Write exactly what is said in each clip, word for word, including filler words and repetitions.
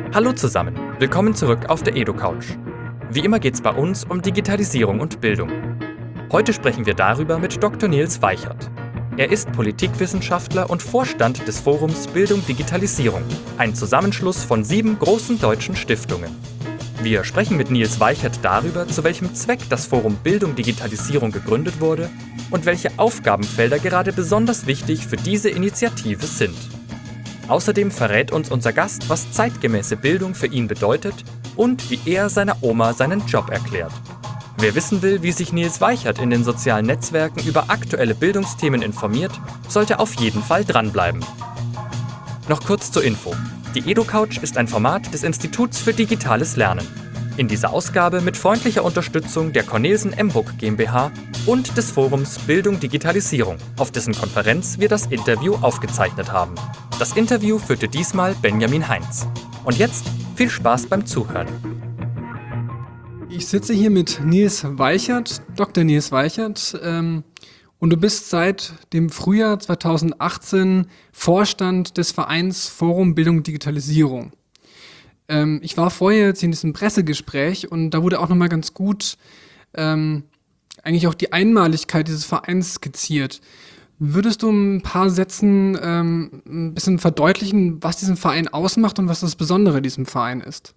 Hallo zusammen, willkommen zurück auf der EduCouch. Wie immer geht es bei uns um Digitalisierung und Bildung. Heute sprechen wir darüber mit Doktor Nils Weichert. Er ist Politikwissenschaftler und Vorstand des Forums Bildung Digitalisierung, ein Zusammenschluss von sieben großen deutschen Stiftungen. Wir sprechen mit Nils Weichert darüber, zu welchem Zweck das Forum Bildung Digitalisierung gegründet wurde und welche Aufgabenfelder gerade besonders wichtig für diese Initiative sind. Außerdem verrät uns unser Gast, was zeitgemäße Bildung für ihn bedeutet und wie er seiner Oma seinen Job erklärt. Wer wissen will, wie sich Nils Weichert in den sozialen Netzwerken über aktuelle Bildungsthemen informiert, sollte auf jeden Fall dranbleiben. Noch kurz zur Info. Die EduCouch ist ein Format des Instituts für digitales Lernen. In dieser Ausgabe mit freundlicher Unterstützung der Cornelsen Emburg GmbH und des Forums Bildung Digitalisierung, auf dessen Konferenz wir das Interview aufgezeichnet haben. Das Interview führte diesmal Benjamin Heinz. Und jetzt viel Spaß beim Zuhören. Ich sitze hier mit Nils Weichert, Doktor Nils Weichert, ähm, und du bist seit dem Frühjahr zweitausendachtzehn Vorstand des Vereins Forum Bildung Digitalisierung. Ähm, ich war vorher jetzt in diesem Pressegespräch und da wurde auch nochmal ganz gut ähm, eigentlich auch die Einmaligkeit dieses Vereins skizziert. Würdest du in ein paar Sätzen ähm, ein bisschen verdeutlichen, was diesen Verein ausmacht und was das Besondere diesem Verein ist?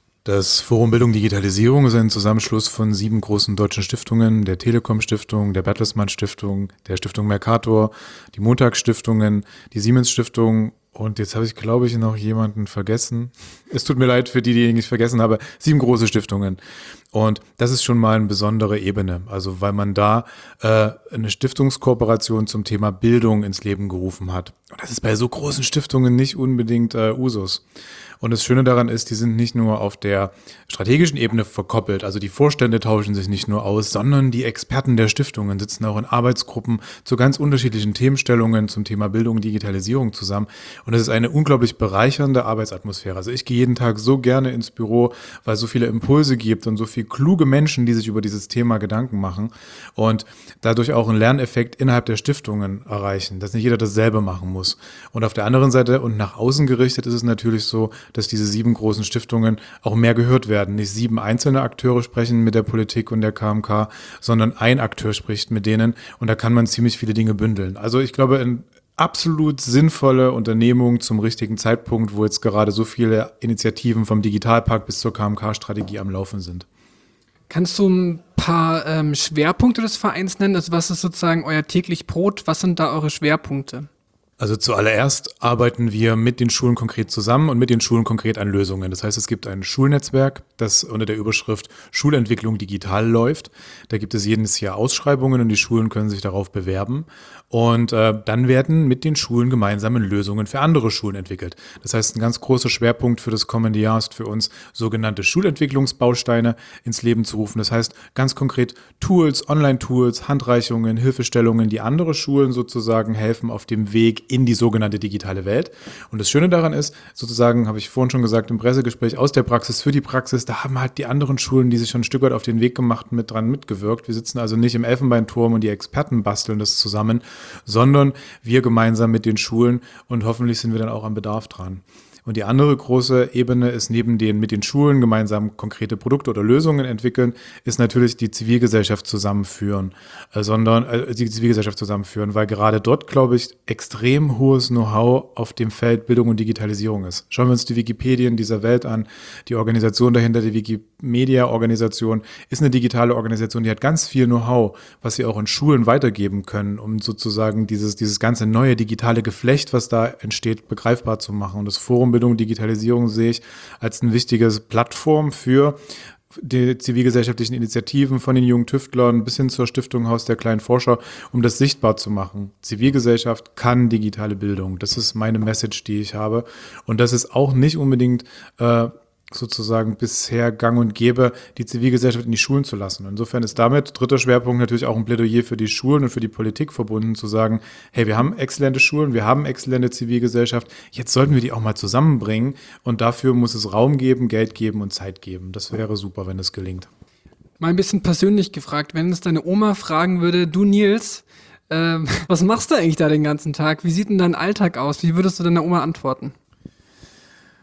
Das Forum Bildung Digitalisierung ist ein Zusammenschluss von sieben großen deutschen Stiftungen, der Telekom-Stiftung, der Bertelsmann-Stiftung, der Stiftung Mercator, die Montags-Stiftungen, die Siemens-Stiftung und jetzt habe ich, glaube ich, noch jemanden vergessen. Es tut mir leid für die, die ich vergessen habe. Sieben große Stiftungen. Und das ist schon mal eine besondere Ebene. Also weil man da äh, eine Stiftungskooperation zum Thema Bildung ins Leben gerufen hat. Und das ist bei so großen Stiftungen nicht unbedingt äh, Usus. Und das Schöne daran ist, die sind nicht nur auf der strategischen Ebene verkoppelt, also die Vorstände tauschen sich nicht nur aus, sondern die Experten der Stiftungen sitzen auch in Arbeitsgruppen zu ganz unterschiedlichen Themenstellungen zum Thema Bildung und Digitalisierung zusammen. Und es ist eine unglaublich bereichernde Arbeitsatmosphäre. Also ich gehe jeden Tag so gerne ins Büro, weil es so viele Impulse gibt und so viele kluge Menschen, die sich über dieses Thema Gedanken machen und dadurch auch einen Lerneffekt innerhalb der Stiftungen erreichen, dass nicht jeder dasselbe machen muss. Und auf der anderen Seite und nach außen gerichtet ist es natürlich so, dass diese sieben großen Stiftungen auch mehr gehört werden. Nicht sieben einzelne Akteure sprechen mit der Politik und der K M K, sondern ein Akteur spricht mit denen und da kann man ziemlich viele Dinge bündeln. Also ich glaube, eine absolut sinnvolle Unternehmung zum richtigen Zeitpunkt, wo jetzt gerade so viele Initiativen vom Digitalpakt bis zur K M K-Strategie am Laufen sind. Kannst du ein paar ähm, Schwerpunkte des Vereins nennen? Also was ist sozusagen euer täglich Brot? Was sind da eure Schwerpunkte? Also zuallererst arbeiten wir mit den Schulen konkret zusammen und mit den Schulen konkret an Lösungen. Das heißt, es gibt ein Schulnetzwerk, das unter der Überschrift Schulentwicklung digital läuft. Da gibt es jedes Jahr Ausschreibungen und die Schulen können sich darauf bewerben. Und äh, dann werden mit den Schulen gemeinsame Lösungen für andere Schulen entwickelt. Das heißt, ein ganz großer Schwerpunkt für das kommende Jahr ist für uns, sogenannte Schulentwicklungsbausteine ins Leben zu rufen. Das heißt, ganz konkret Tools, Online-Tools, Handreichungen, Hilfestellungen, die andere Schulen sozusagen helfen auf dem Weg in die sogenannte digitale Welt. Und das Schöne daran ist, sozusagen, habe ich vorhin schon gesagt, im Pressegespräch aus der Praxis für die Praxis, da haben halt die anderen Schulen, die sich schon ein Stück weit auf den Weg gemacht, mit dran mitgewirkt. Wir sitzen also nicht im Elfenbeinturm und die Experten basteln das zusammen, sondern wir gemeinsam mit den Schulen und hoffentlich sind wir dann auch am Bedarf dran. Und die andere große Ebene ist neben den mit den Schulen gemeinsam konkrete Produkte oder Lösungen entwickeln, ist natürlich die Zivilgesellschaft zusammenführen, äh, sondern äh, die Zivilgesellschaft zusammenführen, weil gerade dort, glaube ich, extrem hohes Know-how auf dem Feld Bildung und Digitalisierung ist. Schauen wir uns die Wikipedien dieser Welt an, die Organisation dahinter, die Wikimedia-Organisation, ist eine digitale Organisation, die hat ganz viel Know-how, was sie auch in Schulen weitergeben können, um sozusagen dieses, dieses ganze neue digitale Geflecht, was da entsteht, begreifbar zu machen. Und das Forum Bildung und Digitalisierung sehe ich als eine wichtige Plattform für die zivilgesellschaftlichen Initiativen von den jungen Tüftlern bis hin zur Stiftung Haus der kleinen Forscher, um das sichtbar zu machen. Zivilgesellschaft kann digitale Bildung. Das ist meine Message, die ich habe. Und das ist auch nicht unbedingt äh, sozusagen bisher gang und gäbe, die Zivilgesellschaft in die Schulen zu lassen. Insofern ist damit dritter Schwerpunkt natürlich auch ein Plädoyer für die Schulen und für die Politik verbunden, zu sagen, hey, wir haben exzellente Schulen, wir haben exzellente Zivilgesellschaft, jetzt sollten wir die auch mal zusammenbringen und dafür muss es Raum geben, Geld geben und Zeit geben. Das wäre super, wenn das gelingt. Mal ein bisschen persönlich gefragt, wenn es deine Oma fragen würde, du Nils, äh, was machst du eigentlich da den ganzen Tag? Wie sieht denn dein Alltag aus? Wie würdest du deiner Oma antworten?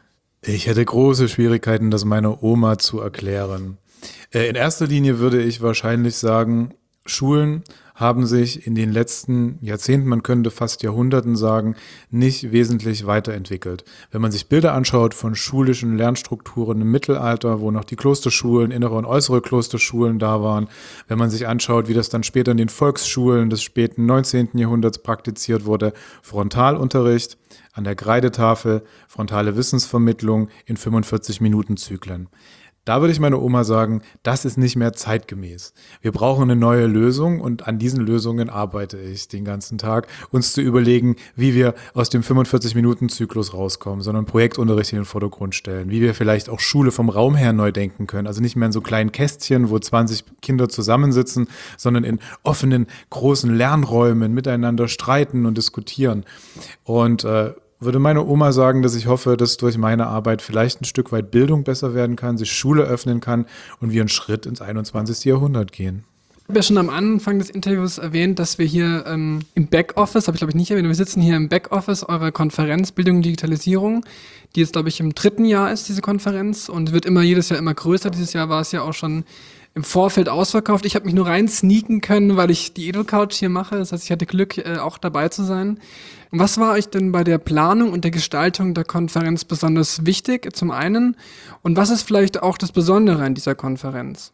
Ich hätte große Schwierigkeiten, das meiner Oma zu erklären. Äh, in erster Linie würde ich wahrscheinlich sagen, Schulen haben sich in den letzten Jahrzehnten, man könnte fast Jahrhunderten sagen, nicht wesentlich weiterentwickelt. Wenn man sich Bilder anschaut von schulischen Lernstrukturen im Mittelalter, wo noch die Klosterschulen, innere und äußere Klosterschulen da waren, wenn man sich anschaut, wie das dann später in den Volksschulen des späten neunzehnten Jahrhunderts praktiziert wurde, Frontalunterricht an der Kreidetafel, frontale Wissensvermittlung in fünfundvierzig Minuten Zyklen. Da würde ich meiner Oma sagen, das ist nicht mehr zeitgemäß. Wir brauchen eine neue Lösung und an diesen Lösungen arbeite ich den ganzen Tag, uns zu überlegen, wie wir aus dem fünfundvierzig Minuten Zyklus rauskommen, sondern Projektunterricht in den Vordergrund stellen, wie wir vielleicht auch Schule vom Raum her neu denken können. Also nicht mehr in so kleinen Kästchen, wo zwanzig Kinder zusammensitzen, sondern in offenen, großen Lernräumen miteinander streiten und diskutieren. Und äh, würde meine Oma sagen, dass ich hoffe, dass durch meine Arbeit vielleicht ein Stück weit Bildung besser werden kann, sich Schule öffnen kann und wir einen Schritt ins einundzwanzigste Jahrhundert gehen. Ich habe ja schon am Anfang des Interviews erwähnt, dass wir hier ähm, im Backoffice, habe ich glaube ich nicht erwähnt, wir sitzen hier im Backoffice eurer Konferenz Bildung und Digitalisierung, die jetzt glaube ich im dritten Jahr ist, diese Konferenz, und wird immer jedes Jahr immer größer. Dieses Jahr war es ja auch schon im Vorfeld ausverkauft. Ich habe mich nur rein sneaken können, weil ich die EduCouch hier mache. Das heißt, ich hatte Glück, äh, auch dabei zu sein. Was war euch denn bei der Planung und der Gestaltung der Konferenz besonders wichtig, zum einen? Und was ist vielleicht auch das Besondere an dieser Konferenz?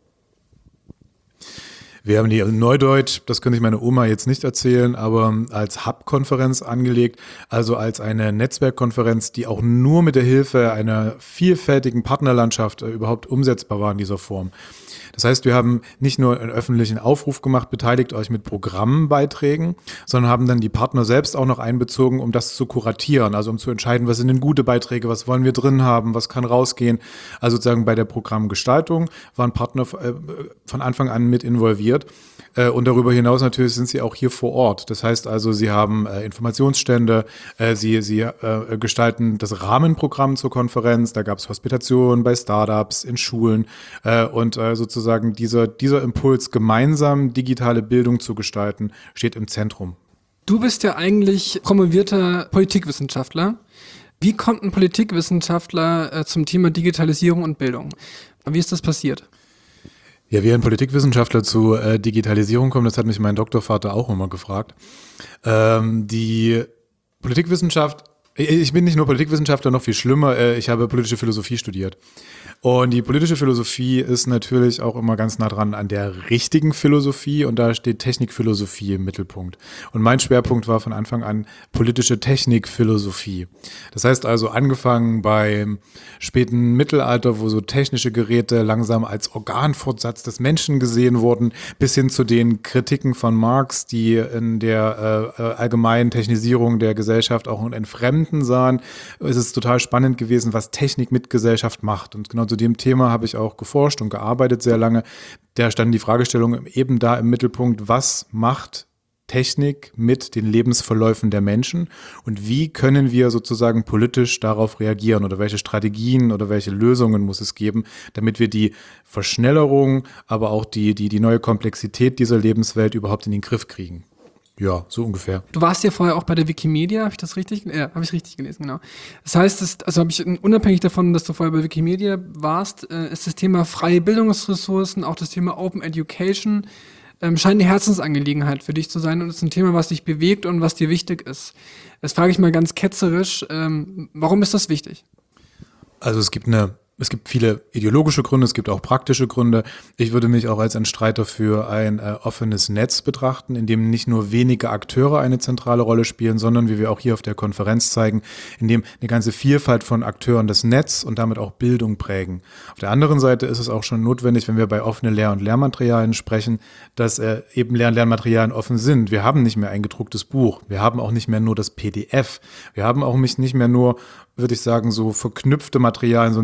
Wir haben die Neudeutsch, das könnte ich meiner Oma jetzt nicht erzählen, aber als Hub-Konferenz angelegt, also als eine Netzwerkkonferenz, die auch nur mit der Hilfe einer vielfältigen Partnerlandschaft äh, überhaupt umsetzbar war in dieser Form. Das heißt, wir haben nicht nur einen öffentlichen Aufruf gemacht, beteiligt euch mit Programmbeiträgen, sondern haben dann die Partner selbst auch noch einbezogen, um das zu kuratieren, also um zu entscheiden, was sind denn gute Beiträge, was wollen wir drin haben, was kann rausgehen. Also sozusagen bei der Programmgestaltung waren Partner äh, von Anfang an mit involviert. Äh, und darüber hinaus natürlich sind sie auch hier vor Ort. Das heißt also, sie haben äh, Informationsstände, äh, sie, sie äh, gestalten das Rahmenprogramm zur Konferenz, da gab es Hospitation bei Startups, in Schulen äh, und äh, sozusagen dieser, dieser Impuls, gemeinsam digitale Bildung zu gestalten, steht im Zentrum. Du bist ja eigentlich promovierter Politikwissenschaftler. Wie kommt ein Politikwissenschaftler äh, zum Thema Digitalisierung und Bildung? Wie ist das passiert? Ja, wie ein Politikwissenschaftler zu äh, Digitalisierung kommt, das hat mich mein Doktorvater auch immer gefragt. Ähm, die Politikwissenschaft, ich bin nicht nur Politikwissenschaftler, noch viel schlimmer, äh, ich habe politische Philosophie studiert. Und die politische Philosophie ist natürlich auch immer ganz nah dran an der richtigen Philosophie und da steht Technikphilosophie im Mittelpunkt. Und mein Schwerpunkt war von Anfang an politische Technikphilosophie. Das heißt also angefangen beim späten Mittelalter, wo so technische Geräte langsam als Organfortsatz des Menschen gesehen wurden, bis hin zu den Kritiken von Marx, die in der äh, allgemeinen Technisierung der Gesellschaft auch ein Entfremden sahen. Es ist total spannend gewesen, was Technik mit Gesellschaft macht. Und genau zu dem Thema habe ich auch geforscht und gearbeitet sehr lange. Da stand die Fragestellung eben da im Mittelpunkt, was macht Technik mit den Lebensverläufen der Menschen und wie können wir sozusagen politisch darauf reagieren oder welche Strategien oder welche Lösungen muss es geben, damit wir die Verschnellerung, aber auch die, die, die neue Komplexität dieser Lebenswelt überhaupt in den Griff kriegen. Ja, so ungefähr. Du warst ja vorher auch bei der Wikimedia, habe ich das richtig? Ja, habe ich richtig gelesen, genau. Das heißt, das, also habe ich unabhängig davon, dass du vorher bei Wikimedia warst, äh, ist das Thema freie Bildungsressourcen, auch das Thema Open Education, ähm, scheint eine Herzensangelegenheit für dich zu sein und ist ein Thema, was dich bewegt und was dir wichtig ist. Das frage ich mal ganz ketzerisch, ähm, warum ist das wichtig? Also es gibt eine Es gibt viele ideologische Gründe, es gibt auch praktische Gründe. Ich würde mich auch als ein Streiter für ein äh, offenes Netz betrachten, in dem nicht nur wenige Akteure eine zentrale Rolle spielen, sondern, wie wir auch hier auf der Konferenz zeigen, in dem eine ganze Vielfalt von Akteuren das Netz und damit auch Bildung prägen. Auf der anderen Seite ist es auch schon notwendig, wenn wir bei offenen Lehr- und Lehrmaterialien sprechen, dass äh, eben Lehr- und Lernmaterialien offen sind. Wir haben nicht mehr ein gedrucktes Buch, wir haben auch nicht mehr nur das P D F, wir haben auch nicht mehr nur, würde ich sagen, so verknüpfte Materialien, so ein bisschen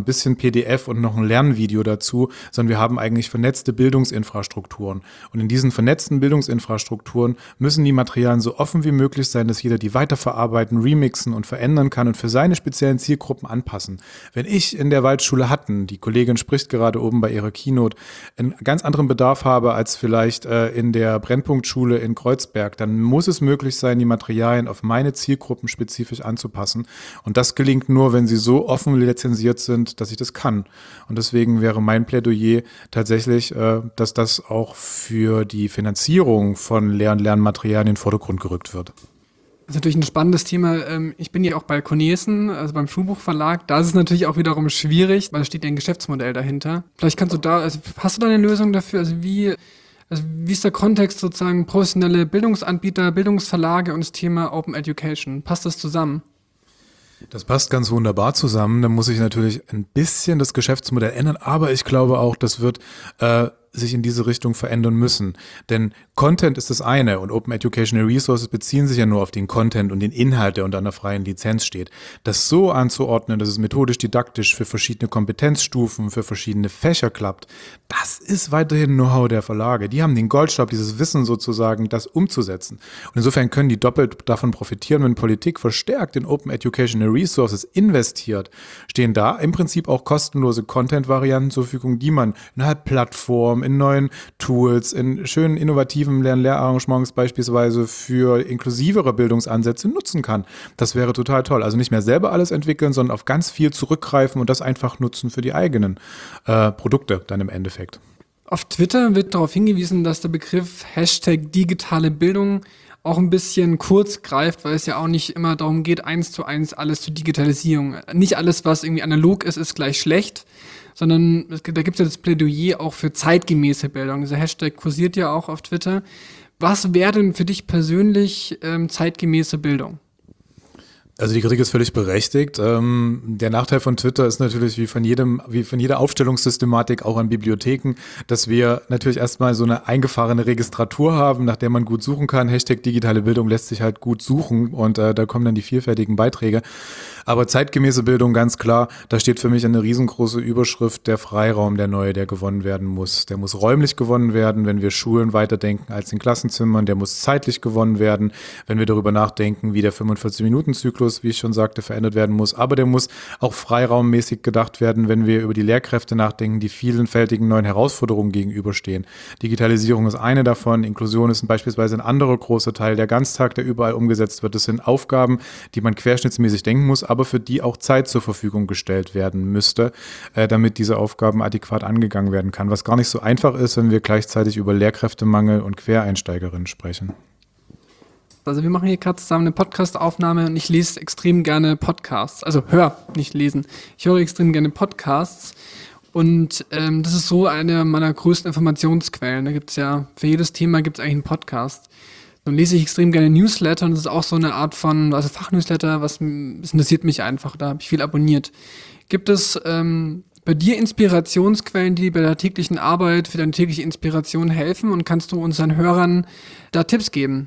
P D F und noch ein Lernvideo dazu, sondern wir haben eigentlich vernetzte Bildungsinfrastrukturen. Und in diesen vernetzten Bildungsinfrastrukturen müssen die Materialien so offen wie möglich sein, dass jeder die weiterverarbeiten, remixen und verändern kann und für seine speziellen Zielgruppen anpassen. Wenn ich in der Waldschule Hatten, die Kollegin spricht gerade oben bei ihrer Keynote, einen ganz anderen Bedarf habe als vielleicht äh, in der Brennpunktschule in Kreuzberg, dann muss es möglich sein, die Materialien auf meine Zielgruppen spezifisch anzupassen. Und das gelingt nur, wenn sie so offen lizenziert sind, dass ich das kann. Und deswegen wäre mein Plädoyer tatsächlich, äh, dass das auch für die Finanzierung von Lehr- und Lernmaterialien in den Vordergrund gerückt wird. Das ist natürlich ein spannendes Thema. Ich bin ja auch bei Cornelsen, also beim Schulbuchverlag. Da ist es natürlich auch wiederum schwierig, weil da steht ja ein Geschäftsmodell dahinter. Vielleicht kannst du da, also hast du da eine Lösung dafür? Also wie, also wie ist der Kontext sozusagen professionelle Bildungsanbieter, Bildungsverlage und das Thema Open Education? Passt das zusammen? Das passt ganz wunderbar zusammen. Da muss sich natürlich ein bisschen das Geschäftsmodell ändern, aber ich glaube auch, das wird äh, sich in diese Richtung verändern müssen. Denn Content ist das eine und Open Educational Resources beziehen sich ja nur auf den Content und den Inhalt, der unter einer freien Lizenz steht. Das so anzuordnen, dass es methodisch didaktisch für verschiedene Kompetenzstufen, für verschiedene Fächer klappt, das ist weiterhin Know-how der Verlage. Die haben den Goldstab, dieses Wissen sozusagen, das umzusetzen. Und insofern können die doppelt davon profitieren, wenn Politik verstärkt in Open Educational Resources investiert, stehen da im Prinzip auch kostenlose Content-Varianten zur Verfügung, die man innerhalb Plattformen, in neuen Tools, in schönen innovativen Lern-Lehrarrangements beispielsweise für inklusivere Bildungsansätze nutzen kann. Das wäre total toll. Also nicht mehr selber alles entwickeln, sondern auf ganz viel zurückgreifen und das einfach nutzen für die eigenen äh, Produkte dann im Endeffekt. Auf Twitter wird darauf hingewiesen, dass der Begriff Hashtag digitale Bildung auch ein bisschen kurz greift, weil es ja auch nicht immer darum geht, eins zu eins alles zur Digitalisierung. Nicht alles, was irgendwie analog ist, ist gleich schlecht, sondern es gibt, da gibt es ja das Plädoyer auch für zeitgemäße Bildung. Dieser Hashtag kursiert ja auch auf Twitter. Was wäre denn für dich persönlich ähm, zeitgemäße Bildung? Also die Kritik ist völlig berechtigt. Ähm, der Nachteil von Twitter ist natürlich wie von jedem, wie von jeder Aufstellungssystematik auch an Bibliotheken, dass wir natürlich erstmal so eine eingefahrene Registratur haben, nach der man gut suchen kann. Hashtag digitale Bildung lässt sich halt gut suchen und äh, da kommen dann die vielfältigen Beiträge. Aber zeitgemäße Bildung, ganz klar, da steht für mich eine riesengroße Überschrift, der Freiraum, der neue, der gewonnen werden muss. Der muss räumlich gewonnen werden, wenn wir Schulen weiterdenken als in Klassenzimmern. Der muss zeitlich gewonnen werden, wenn wir darüber nachdenken, wie der fünfundvierzig-Minuten-Zyklus, wie ich schon sagte, verändert werden muss. Aber der muss auch freiraummäßig gedacht werden, wenn wir über die Lehrkräfte nachdenken, die vielfältigen neuen Herausforderungen gegenüberstehen. Digitalisierung ist eine davon, Inklusion ist beispielsweise ein anderer großer Teil. Der Ganztag, der überall umgesetzt wird, das sind Aufgaben, die man querschnittsmäßig denken muss, aber für die auch Zeit zur Verfügung gestellt werden müsste, äh, damit diese Aufgaben adäquat angegangen werden kann. Was gar nicht so einfach ist, wenn wir gleichzeitig über Lehrkräftemangel und Quereinsteigerinnen sprechen. Also wir machen hier gerade zusammen eine Podcast-Aufnahme und ich lese extrem gerne Podcasts. Also hör, nicht lesen. Ich höre extrem gerne Podcasts und ähm, das ist so eine meiner größten Informationsquellen. Da gibt es ja, für jedes Thema gibt es eigentlich einen Podcast. Dann lese ich extrem gerne Newsletter und das ist auch so eine Art von, also Fachnewsletter, was das interessiert mich einfach, da habe ich viel abonniert. Gibt es ähm, bei dir Inspirationsquellen, die bei der täglichen Arbeit für deine tägliche Inspiration helfen und kannst du unseren Hörern da Tipps geben?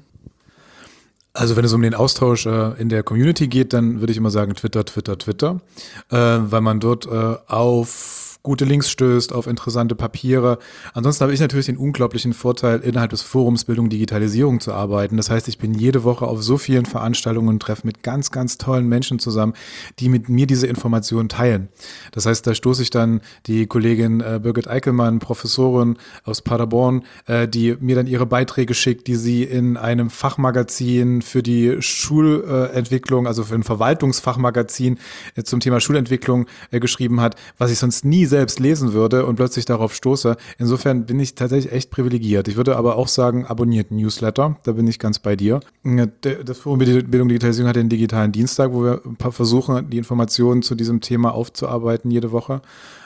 Also wenn es um den Austausch äh, in der Community geht, dann würde ich immer sagen Twitter, Twitter, Twitter, äh, weil man dort äh, auf gute Links stößt, auf interessante Papiere. Ansonsten habe ich natürlich den unglaublichen Vorteil, innerhalb des Forums Bildung Digitalisierung zu arbeiten. Das heißt, ich bin jede Woche auf so vielen Veranstaltungen und treffe mit ganz, ganz tollen Menschen zusammen, die mit mir diese Informationen teilen. Das heißt, da stoße ich dann die Kollegin äh, Birgit Eickelmann, Professorin aus Paderborn, äh, die mir dann ihre Beiträge schickt, die sie in einem Fachmagazin für die Schulentwicklung, also für ein Verwaltungsfachmagazin äh, zum Thema Schulentwicklung äh, geschrieben hat, was ich sonst nie selbst lesen würde und plötzlich darauf stoße. Insofern bin ich tatsächlich echt privilegiert. Ich würde aber auch sagen, abonniert Newsletter, da bin ich ganz bei dir. Das Forum Bildung Digitalisierung hat den digitalen Dienstag, wo wir ein paar versuchen, die Informationen zu diesem Thema aufzuarbeiten jede Woche.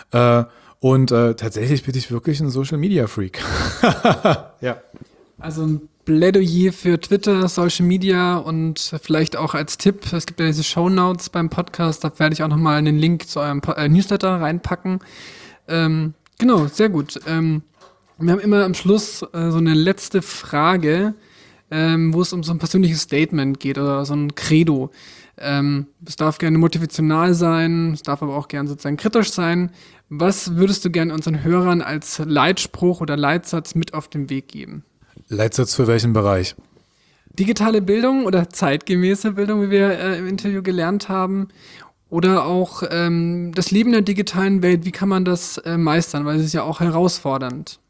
Und tatsächlich bin ich wirklich ein Social-Media-Freak. Ja. Also ein Plädoyer für Twitter, Social Media und vielleicht auch als Tipp, es gibt ja diese Shownotes beim Podcast, da werde ich auch nochmal einen Link zu eurem äh, Newsletter reinpacken. Ähm, genau, sehr gut. Ähm, wir haben immer am Schluss äh, so eine letzte Frage. ähm, wo es um so ein persönliches Statement geht oder so ein Credo. Ähm, es darf gerne motivational sein, es darf aber auch gerne sozusagen kritisch sein. Was würdest du gerne unseren Hörern als Leitspruch oder Leitsatz mit auf den Weg geben? Leitsatz für welchen Bereich? Digitale Bildung oder zeitgemäße Bildung, wie wir äh, im Interview gelernt haben. Oder auch ähm, das Leben in der digitalen Welt, wie kann man das äh, meistern? Weil es ist ja auch herausfordernd.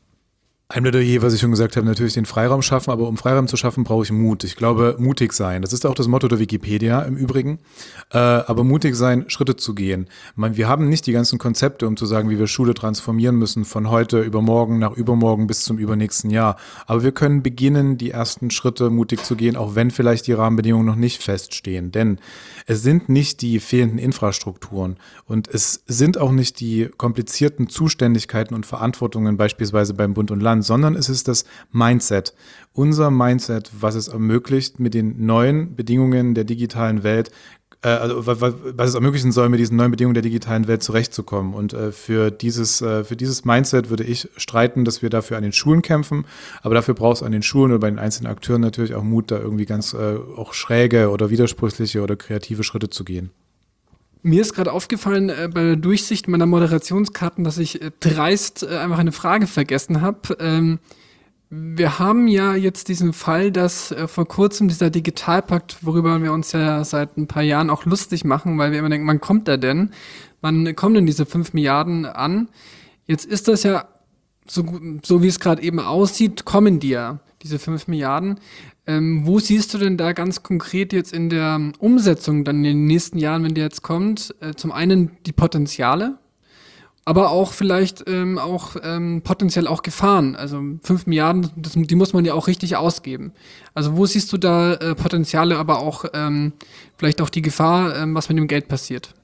Ein Plädoyer, was ich schon gesagt habe, natürlich den Freiraum schaffen, aber um Freiraum zu schaffen, brauche ich Mut. Ich glaube, mutig sein. Das ist auch das Motto der Wikipedia im Übrigen. Äh, aber mutig sein, Schritte zu gehen. Ich meine, wir haben nicht die ganzen Konzepte, um zu sagen, wie wir Schule transformieren müssen, von heute über morgen nach übermorgen bis zum übernächsten Jahr. Aber wir können beginnen, die ersten Schritte mutig zu gehen, auch wenn vielleicht die Rahmenbedingungen noch nicht feststehen. Denn es sind nicht die fehlenden Infrastrukturen und es sind auch nicht die komplizierten Zuständigkeiten und Verantwortungen beispielsweise beim Bund und Land, sondern es ist das Mindset. Unser Mindset, was es ermöglicht, mit den neuen Bedingungen der digitalen Welt, äh, also was es ermöglichen soll, mit diesen neuen Bedingungen der digitalen Welt zurechtzukommen. Und äh, für dieses, äh, für dieses Mindset würde ich streiten, dass wir dafür an den Schulen kämpfen. Aber dafür braucht es an den Schulen oder bei den einzelnen Akteuren natürlich auch Mut, da irgendwie ganz äh, auch schräge oder widersprüchliche oder kreative Schritte zu gehen. Mir ist gerade aufgefallen äh, bei der Durchsicht meiner Moderationskarten, dass ich äh, dreist äh, einfach eine Frage vergessen habe. Ähm, wir haben ja jetzt diesen Fall, dass äh, vor kurzem dieser Digitalpakt, worüber wir uns ja seit ein paar Jahren auch lustig machen, weil wir immer denken, wann kommt der denn? Wann kommen denn diese fünf Milliarden an? Jetzt ist das ja, so, so wie es gerade eben aussieht, kommen die ja, diese fünf Milliarden. Ähm, wo siehst du denn da ganz konkret jetzt in der Umsetzung dann in den nächsten Jahren, wenn der jetzt kommt, äh, zum einen die Potenziale, aber auch vielleicht ähm, auch ähm, potenziell auch Gefahren? Also fünf Milliarden, das, die muss man ja auch richtig ausgeben. Also wo siehst du da äh, Potenziale, aber auch ähm, vielleicht auch die Gefahr, ähm, was mit dem Geld passiert?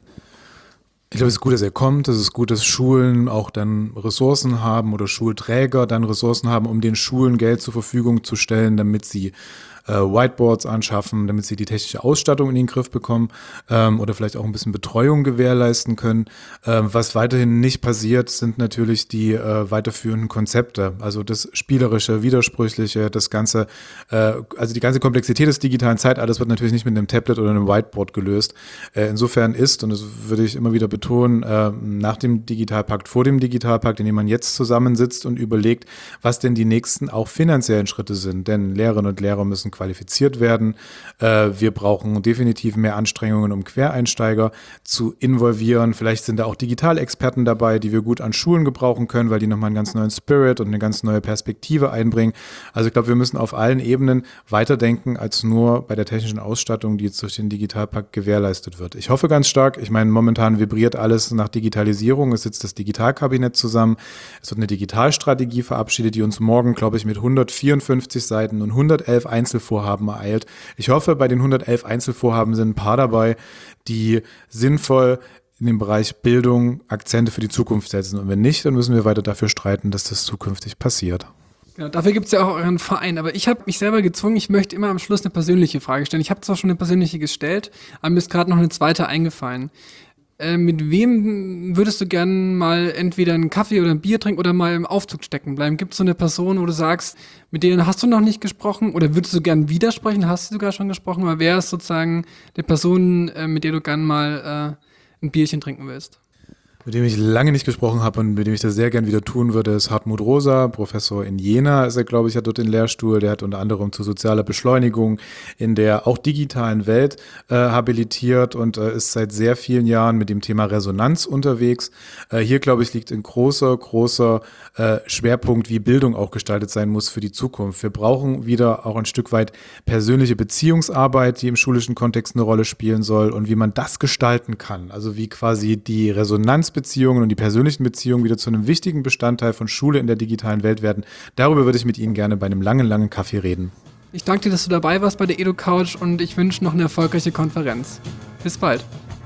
Ich glaube, es ist gut, dass er kommt. Es ist gut, dass Schulen auch dann Ressourcen haben oder Schulträger dann Ressourcen haben, um den Schulen Geld zur Verfügung zu stellen, damit sie äh, Whiteboards anschaffen, damit sie die technische Ausstattung in den Griff bekommen ähm, oder vielleicht auch ein bisschen Betreuung gewährleisten können. Ähm, was weiterhin nicht passiert, sind natürlich die äh, weiterführenden Konzepte, also das Spielerische, Widersprüchliche, das Ganze, äh, also die ganze Komplexität des digitalen Zeitalters wird natürlich nicht mit einem Tablet oder einem Whiteboard gelöst. Äh, insofern ist, und das würde ich immer wieder betonen, äh, nach dem Digitalpakt, vor dem Digitalpakt, in dem man jetzt zusammensitzt und überlegt, was denn die nächsten auch finanziellen Schritte sind. Denn Lehrerinnen und Lehrer müssen qualifiziert werden. Äh, wir brauchen definitiv mehr Anstrengungen, um Quereinsteiger zu involvieren. Vielleicht sind da auch Digitalexperten dabei, die wir gut an Schulen gebrauchen können, weil die nochmal einen ganz neuen Spirit und eine ganz neue Perspektive einbringen. Also ich glaube, wir müssen auf allen Ebenen weiterdenken als nur bei der technischen Ausstattung, die jetzt durch den Digitalpakt gewährleistet wird. Ich hoffe ganz stark, ich meine, momentan vibriert alles nach Digitalisierung. Es sitzt das Digitalkabinett zusammen. Es wird eine Digitalstrategie verabschiedet, die uns morgen, glaube ich, mit hundertvierundfünfzig Seiten und hundertelf Einzelvorhaben ereilt. Ich hoffe, bei den hundertelf Einzelvorhaben sind ein paar dabei, die sinnvoll in dem Bereich Bildung Akzente für die Zukunft setzen. Und wenn nicht, dann müssen wir weiter dafür streiten, dass das zukünftig passiert. Genau, dafür gibt es ja auch euren Verein. Aber ich habe mich selber gezwungen, ich möchte immer am Schluss eine persönliche Frage stellen. Ich habe zwar schon eine persönliche gestellt, aber mir ist gerade noch eine zweite eingefallen. Äh, mit wem würdest du gern mal entweder einen Kaffee oder ein Bier trinken oder mal im Aufzug stecken bleiben? Gibt es so eine Person, wo du sagst, mit denen hast du noch nicht gesprochen oder würdest du gern widersprechen? Hast du sogar schon gesprochen? Oder wer ist sozusagen die Person, äh, mit der du gern mal äh, ein Bierchen trinken willst? Mit dem ich lange nicht gesprochen habe und mit dem ich das sehr gern wieder tun würde, ist Hartmut Rosa, Professor in Jena ist er, glaube ich, hat dort den Lehrstuhl. Der hat unter anderem zu sozialer Beschleunigung in der auch digitalen Welt äh, habilitiert und äh, ist seit sehr vielen Jahren mit dem Thema Resonanz unterwegs. Äh, hier, glaube ich, liegt ein großer, großer äh, Schwerpunkt, wie Bildung auch gestaltet sein muss für die Zukunft. Wir brauchen wieder auch ein Stück weit persönliche Beziehungsarbeit, die im schulischen Kontext eine Rolle spielen soll und wie man das gestalten kann. Also wie quasi die Resonanz Beziehungen und die persönlichen Beziehungen wieder zu einem wichtigen Bestandteil von Schule in der digitalen Welt werden. Darüber würde ich mit Ihnen gerne bei einem langen, langen Kaffee reden. Ich danke dir, dass du dabei warst bei der EduCouch und ich wünsche noch eine erfolgreiche Konferenz. Bis bald.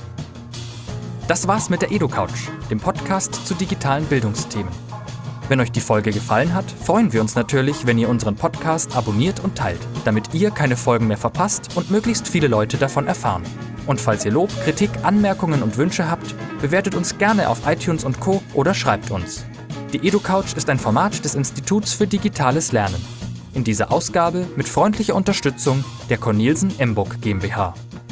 Das war's mit der EduCouch, dem Podcast zu digitalen Bildungsthemen. Wenn euch die Folge gefallen hat, freuen wir uns natürlich, wenn ihr unseren Podcast abonniert und teilt, damit ihr keine Folgen mehr verpasst und möglichst viele Leute davon erfahren. Und falls ihr Lob, Kritik, Anmerkungen und Wünsche habt, bewertet uns gerne auf iTunes und Co. oder schreibt uns. Die EduCouch ist ein Format des Instituts für digitales Lernen. In dieser Ausgabe mit freundlicher Unterstützung der Cornelsen Emburg GmbH.